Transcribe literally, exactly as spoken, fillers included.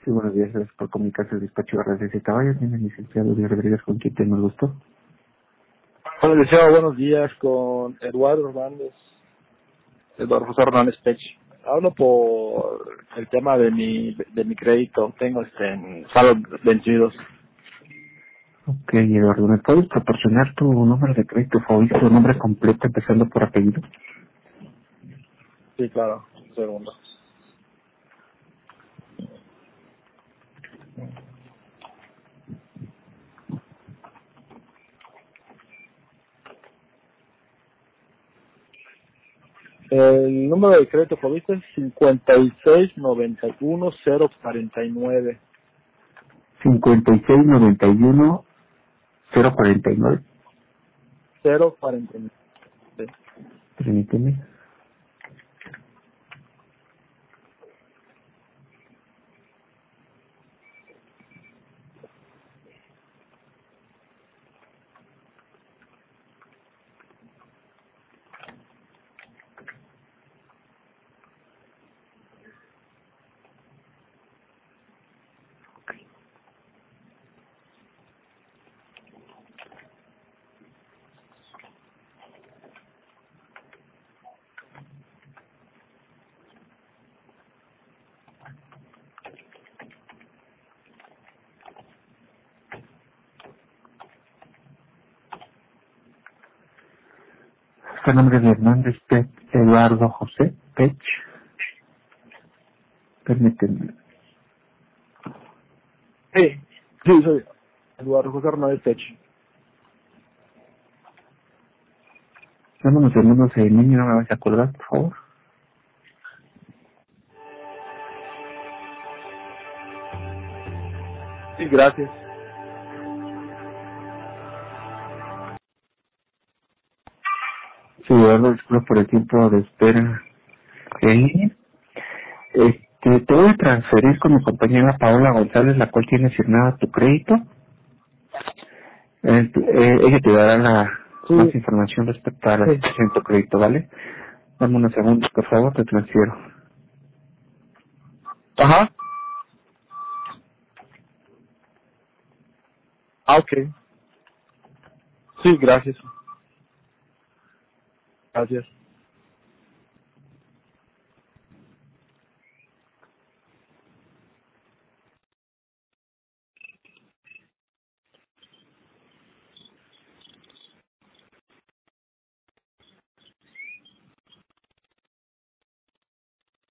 Sí, buenos días, gracias por comunicarse al despacho de García Caballos. Tiene el licenciado Díaz Rodríguez, con quien tengo el gusto. Hola, deseo buenos días con Eduardo Hernández, Eduardo José Hernández Pech. Hablo por el tema de mi de mi crédito. Tengo este en saldos vencidos. Ok, Eduardo, ¿me puedes proporcionar tu número de crédito favorito, tu nombre completo, empezando por apellido? Sí, claro. Un segundo. El número de crédito favorito es cincuenta y seis noventa y uno cero cuarenta y nueve. cincuenta y seis noventa y uno cero cuarenta y nueve. cero cuarenta y nueve. Permíteme. Este nombre de Hernández Pech, Eduardo José Pech. Permíteme. Sí, sí, soy Eduardo José Hernández Pech. Dame unos segundos en línea, no me vas a acordar, por favor. Sí, gracias. Sí, Eduardo, disculpa por el tiempo de espera en línea. Este, te voy a transferir con mi compañera Paola González, la cual tiene asignada tu crédito. Eh, eh, ella te dará la más Sí, información respecto a la sí. situación de tu crédito, ¿vale? Dame unos segundos, por favor, te transfiero. Ajá. Ah, ok. Sí, gracias. Gracias.